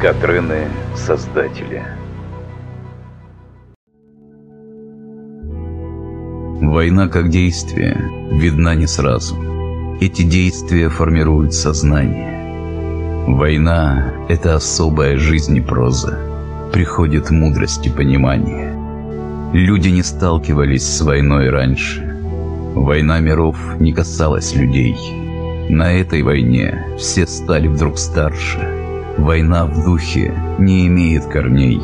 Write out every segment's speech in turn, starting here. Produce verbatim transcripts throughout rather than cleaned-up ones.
Катрены Создателя. Война как действие видна не сразу. Эти действия формируют сознание. Война – это особая жизнь и проза. Приходит мудрость и понимание. Люди не сталкивались с войной раньше. Война миров не касалась людей. На этой войне все стали вдруг старше. Война в духе не имеет корней.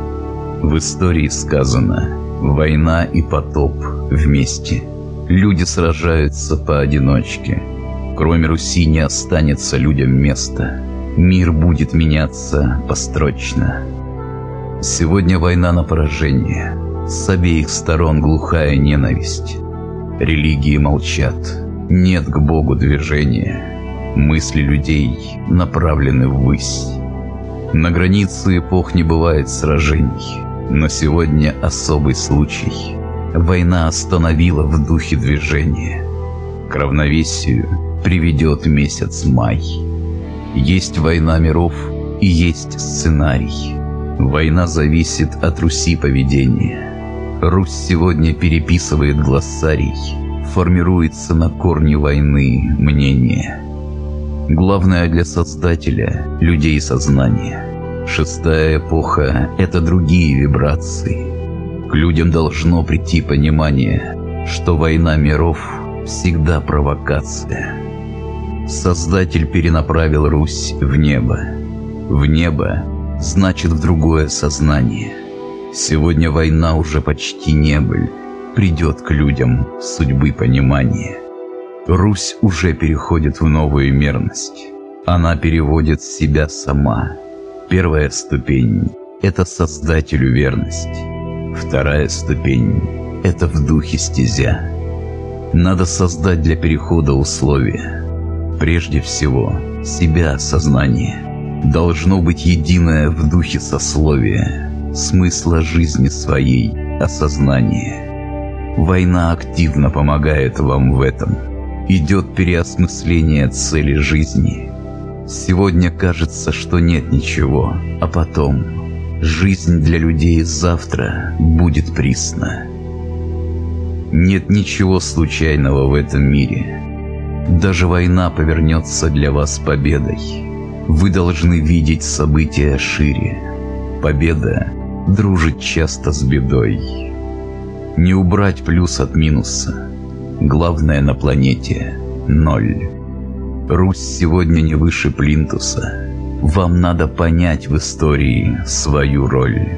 В истории сказано: война и потоп вместе. Люди сражаются поодиночке. Кроме Руси не останется людям места. Мир будет меняться построчно. Сегодня война на поражение. С обеих сторон глухая ненависть. Религии молчат. Нет к Богу движения. Мысли людей направлены ввысь. На границе эпох не бывает сражений. Но сегодня особый случай. Война остановила в духе движение. К равновесию приведет месяц май. Есть война миров и есть сценарий. Война зависит от Руси поведения. Русь сегодня переписывает глоссарий. Формируется на корне войны мнение. Главное для Создателя – людей сознание. Шестая эпоха – это другие вибрации. К людям должно прийти понимание, что война миров всегда провокация. Создатель перенаправил Русь в небо. В небо значит в другое сознание. Сегодня война уже почти не быль. Придет к людям судьбы понимание. Русь уже переходит в новую мерность. Она переводит себя сама. Первая ступень – это Создателю верность. Вторая ступень – это в духе стезя. Надо создать для перехода условия. Прежде всего, себя сознание. Должно быть единое в духе сословие, смысла жизни своей осознание. Война активно помогает вам в этом. Идет переосмысление цели жизни. Сегодня кажется, что нет ничего, а потом жизнь для людей завтра будет пресна. Нет ничего случайного в этом мире. Даже война повернется для вас победой. Вы должны видеть события шире. Победа дружит часто с бедой. Не убрать плюс от минуса. Главное на планете – ноль. Русь сегодня не выше плинтуса. Вам надо понять в истории свою роль.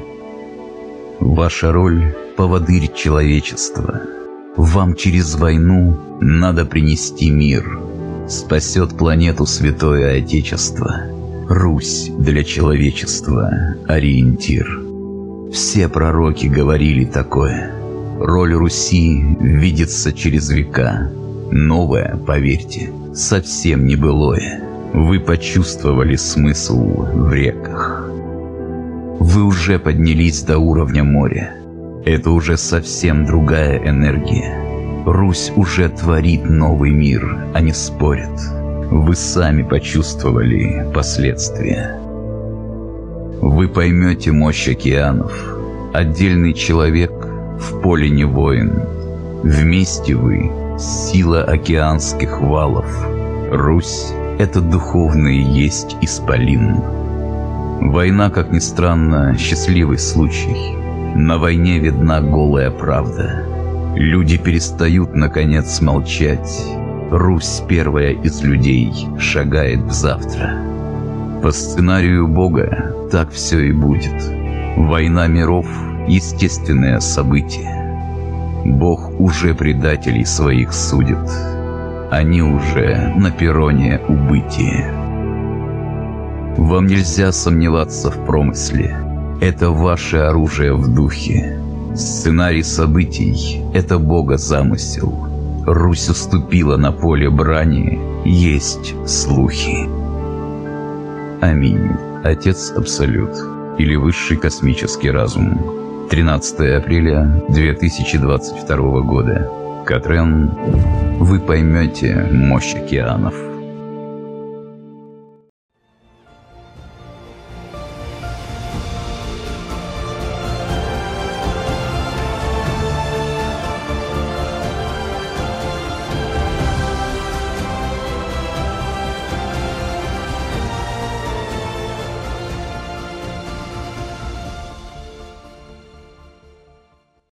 Ваша роль – поводырь человечества. Вам через войну надо принести мир. Спасет планету Святое Отечество. Русь для человечества – ориентир. Все пророки говорили такое. Роль Руси видится через века. Новое, поверьте, совсем не былое. Вы почувствовали смысл в реках. Вы уже поднялись до уровня моря. Это уже совсем другая энергия. Русь уже творит новый мир, а не спорит. Вы сами почувствовали последствия. Вы поймете мощь океанов. Отдельный человек в поле не воин. Вместе вы — сила океанских валов. Русь — это духовный есть исполин. Война, как ни странно, счастливый случай. На войне видна голая правда. Люди перестают, наконец, молчать. Русь, первая из людей, шагает в завтра. По сценарию Бога так все и будет. Война миров – естественное событие. Бог уже предателей своих судит. Они уже на перроне убытия. Вам нельзя сомневаться в промысле. Это ваше оружие в духе. Сценарий событий – это Бога замысел. Русь уступила на поле брани, есть слухи. Аминь. Отец Абсолют или Высший космический разум. тринадцатое апреля две тысячи двадцать второго года. Катрен, вы поймете мощь океанов.